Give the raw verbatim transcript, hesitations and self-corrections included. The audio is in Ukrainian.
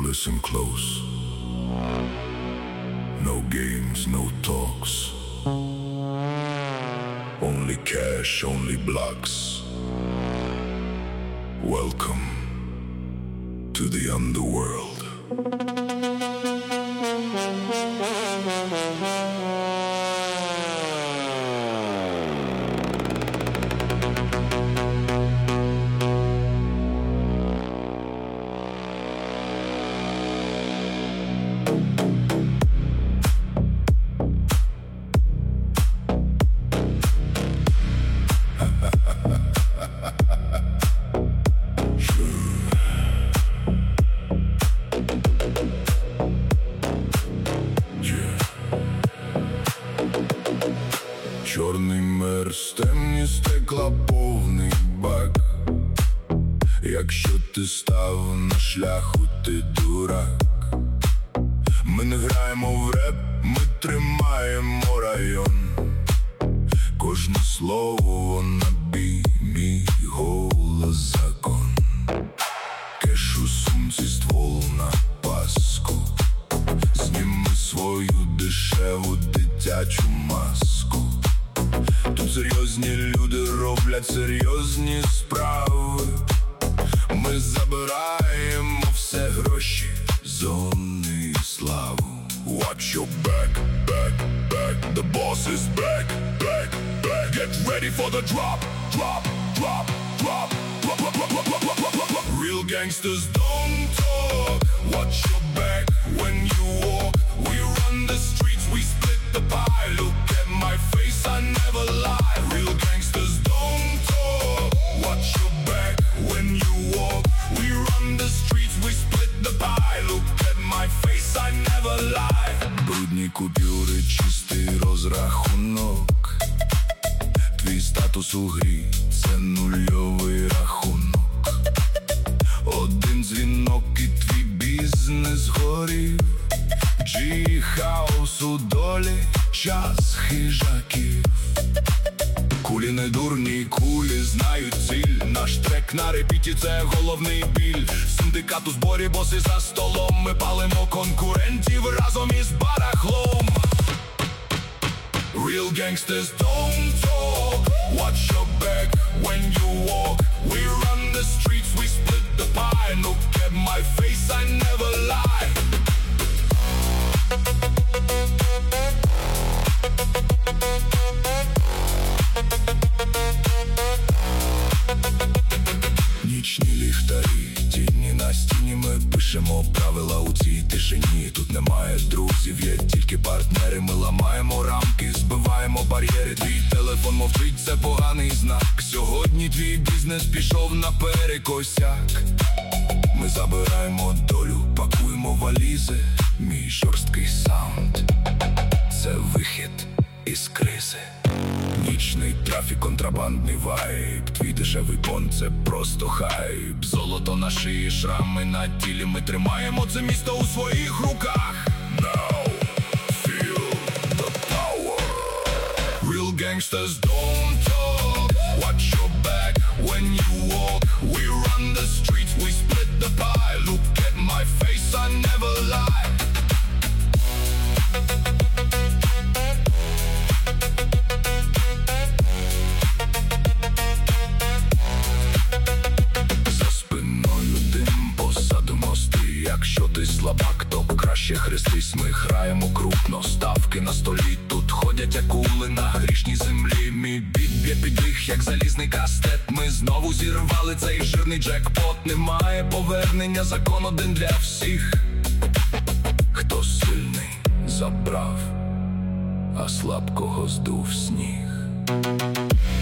listen close. No games, no talks. Only cash, only blocks. Welcome to the underworld. Чорний мерз, темні стекла, повний бак. Якщо ти став на шляху, ти дурак. Ми не граємо в реп, ми тримаємо район. Кожне слово на бій, мій голос закон. Кеш у сумці, ствол на паску. Зніми свою дешеву дитячу маску. Тут серйозні люди роблять серйозні справи. Ми забираємо все гроші, зони і славу. Watch your back, back, back. The boss is back, back, back. Get ready for the drop, drop, drop, drop, drop, drop, drop, drop, drop, drop, drop, drop. Real gangsters don't talk. Watch your back when you walk. We run the streets, we split the pie. Look at my face, I never lie. Real gangsters don't talk. Watch your back when you walk. We run the streets, we split the pie. Look at my face, I never lie. Брудні купюри, чистий розрахунок. Твій статус у грі – це нульовий рахунок. Один дзвінок і твій бізнес горів. Джі хаос у долі, час хижаків. Кулі не дурні, кулі знають ціль. Наш трек на репіті – це головний біль. Синдикат у зборі, боси за столом. Ми палимо конкурентів разом із барахлом. Real gangsters don't talk. Watch your back when you walk. We run the streets, we split the pie. Look at my face, I never lie. Нічні ліхтарі, тіні на стіні. Ми пишемо правила у цій тишині. Тут немає друзів, є тільки партнери. Ми ламаємо рамки, збиваємо бар'єри. Твій телефон мовчить, це поганий знак. Сьогодні твій бізнес пішов на перекосяк. Ми забираємо долю, пакуємо валізи. Мій жорсткий саунд – це вихід із кризи. Нічний трафік, контрабандний вайб. Твій дешевий бон – це просто хайп. Золото на шиї, шрами на тілі. Ми тримаємо це місто у своїх руках. Now feel the power. Real gangsters don't talk. Watch your back when you walk. We run the streets, we split the pie. Look at my face, I never lie. Якщо ти слабак, то краще хрестись. Ми граємо крупно, ставки на столі. Тут ходять акули на грішній землі. Мій біт б'є під них, як залізний кастет. Ми знову зірвали цей жирний джекпот. Немає повернення, закон один для всіх. Хто сильний забрав, а слабкого здув сніг.